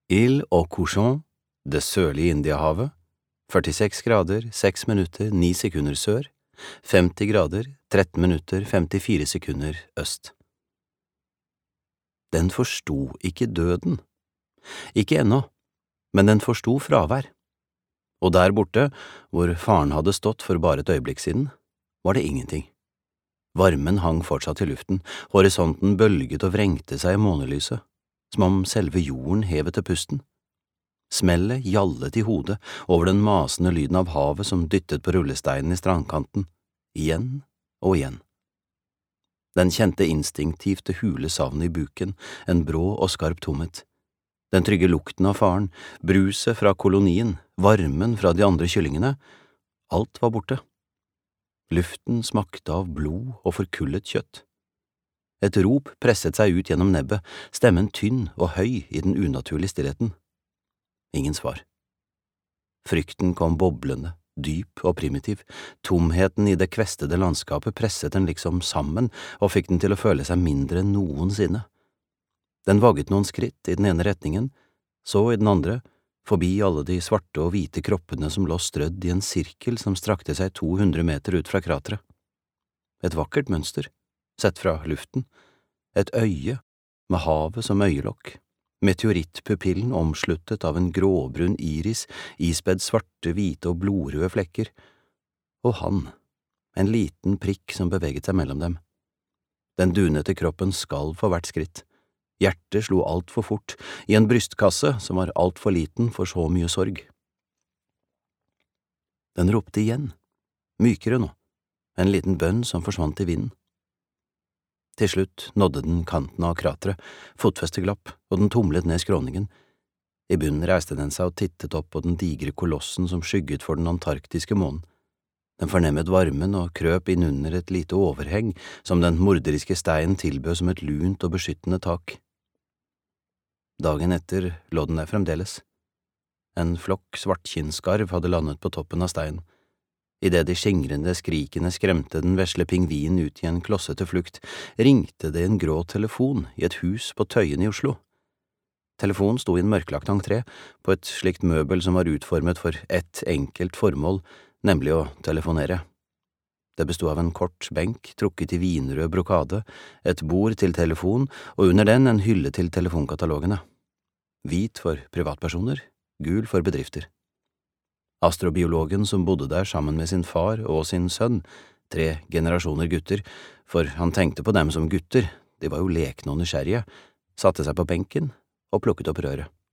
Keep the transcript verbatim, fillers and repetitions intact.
Île aux Cochons, det sørlige Indiahavet, førtiseks grader, seks minutter, ni sekunder sør, femti grader, tretten minutter, femtifire sekunder øst. Den forsto ikke døden. Ikke ennå, men den forsto fravær. Og der borte, hvor faren hadde stått for bare et øyeblikk siden, var det ingenting. Varmen hang fortsatt i luften, horisonten bølget og vrengte seg i månelyset, som om selve jorden hevet til pusten. Smellet gjallet i hodet over den masende lyden av havet som dyttet på rullesteinen i strandkanten, igjen og igjen. Den kjente instinktivt det hule savnet i buken, en brå og skarp tomhet. Den trygge lukten av faren, bruset fra kolonien, varmen fra de andre kyllingene, alt var borte. Luften smakte av blod og forkullet kjøtt. Et rop presset seg ut gjennom nebbet, stemmen tynn og høy i den unaturlige stillheten. Ingen svar. Frykten kom boblende, dyp og primitiv. Tomheten i det kvestede landskapet presset den liksom sammen og fikk den til å føle seg mindre enn noensinne. Den vagget noen skritt i den ene retningen, så i den andre, forbi alle de svarte og hvite kroppene som lå strødd i en sirkel som strakte seg to hundre meter ut fra krateret. Et vakkert mønster, sett fra luften, et øye med havet som øyelokk, meteorittpupillen omsluttet av en gråbrun iris, ispedd svarte, hvite og blodrøde flekker, og han, en liten prikk som beveget seg mellom dem. Den dunete kroppen skalv for hvert skritt. Hjertet slo alt for fort, i en brystkasse som var alt for liten for så mye sorg. Den ropte igjen, mykere nå, en liten bønn som forsvant i vinden. Til slutt nådde den kanten av krateret, fotfestet glapp, og den tumlet ned skråningen. I bunnen reiste den seg og tittet opp på den digre kolossen som skygget for den antarktiske månen. Den fornemmet varmen og krøp innunder et lite overheng som den morderiske steinen tilbød som et lunt og beskyttende tak. Dagen etter lå den der fremdeles. En flokk svartkinnskarv hadde landet på toppen av steinen. I det de skingrende skrikene skremte den vesle pingvinen ut i en klossete flukt, ringte det en grå telefon i et hus på Tøyen i Oslo. Telefonen sto i en mørklagt entré på et slikt møbel som var utformet for ett enkelt formål, nemlig å telefonere. Det bestod av en kort benk trukket i vinrød brokade, et bord til telefon og under den en hylle til telefonkatalogene. Hvit for privatpersoner, gul for bedrifter. Astrobiologen som bodde der sammen med sin far og sin sønn, tre generasjoner gutter, for han tenkte på dem som gutter, de var jo lekne og nysgjerrige, satte seg på benken og plukket opp røret.